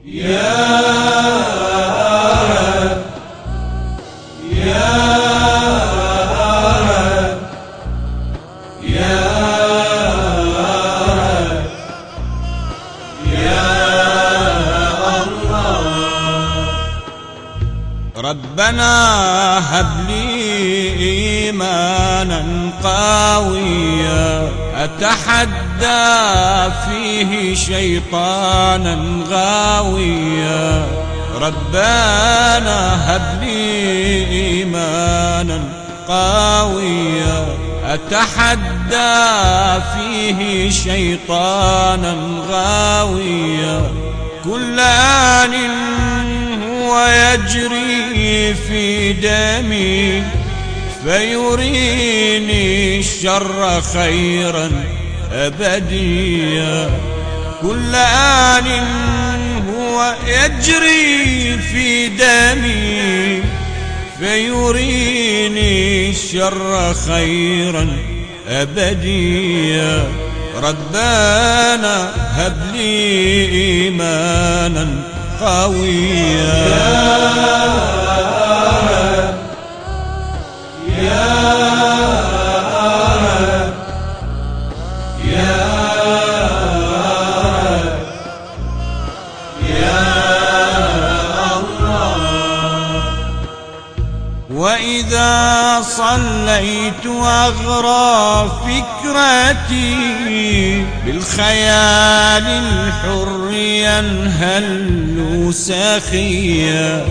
يا رب يا رب يا رب يا الله. ربنا هب لي إيمانا قويا أتحدى فيه شيطانا غاويا. ربنا هب لي إيمانا قويا أتحدى فيه شيطانا غاويا. كل آن هو يجري في دمي فيريني الشر خيرا أبديا. كل آن هو يجري في دمي فيريني الشر خيرا أبديا. ربنا هب لي إيمانا قويا. يا رب يا رب يا الله. وإذا صليت أغرى فكرتي بالخيال الحر ينهل سخيا.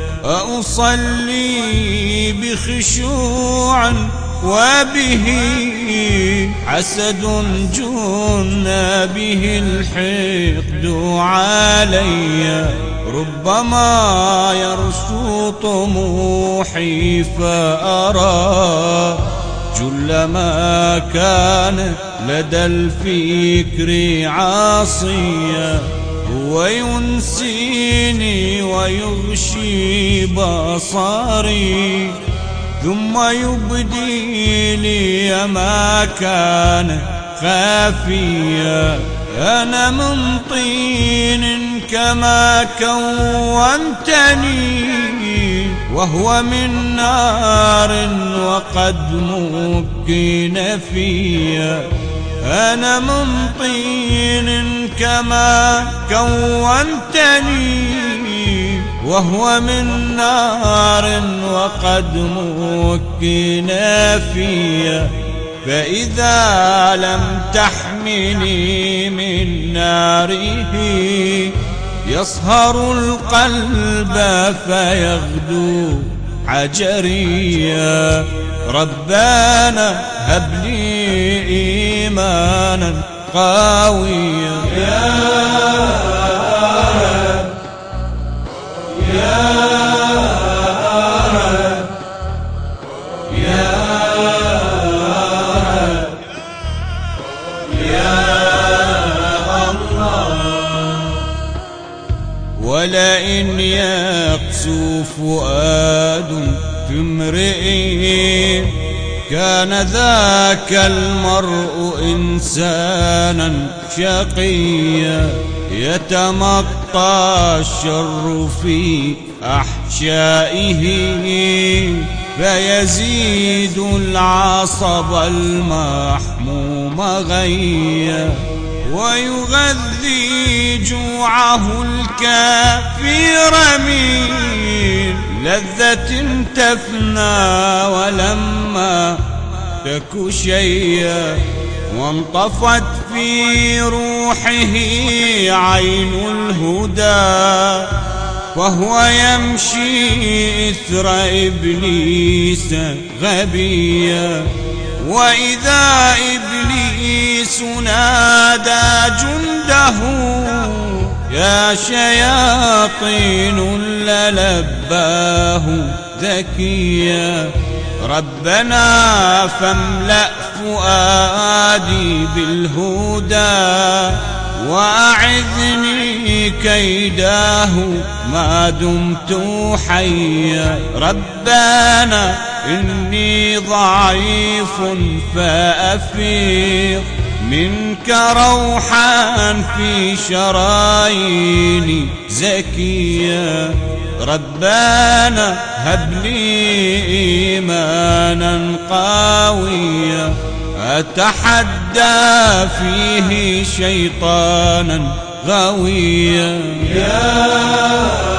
أصلي بخشوع وبه عسد جن به الحقد علي. ربما يرسو طموحي فأرى جل ما كان لدى الفكر عاصيا. هو ينسيني ويغشي بصري ثم يبدي لي ما كان خافيا. أنا من طين كما كونتني وهو من نار وقد مكن فيا. أنا من طين كما كونتني وهو من نار وقد مكن فيا. فإذا لم تحمني من ناره يصهر القلب فيغدو حجريا. ربنا هب لي إيمانا قويا. يا رب يا رب يا رب يا الله. ولئن يقسو فؤاد في امرئ كان ذاك المرء إنسانا شقيا. يتمطى الشر في أحشائه فيزيد العصب المحموم غيا. ويغذي جوعه الكافر من لذة تفنى ولما تك شيئا. وانطفت في روحه عين الهدى وهو يمشي إثر إبليس غبيا. وإذا إبليس نادى جنده يا شياطين للباه ذكيا. ربنا فاملأ فؤادي بالهدى وأعذني كيداه ما دمت حيا. ربنا إني ضعيف فأفيض منك روحا في شراييني زكيا. ربنا هب لي إيمانا قويا أتحدى فيه شيطانا غويا. يا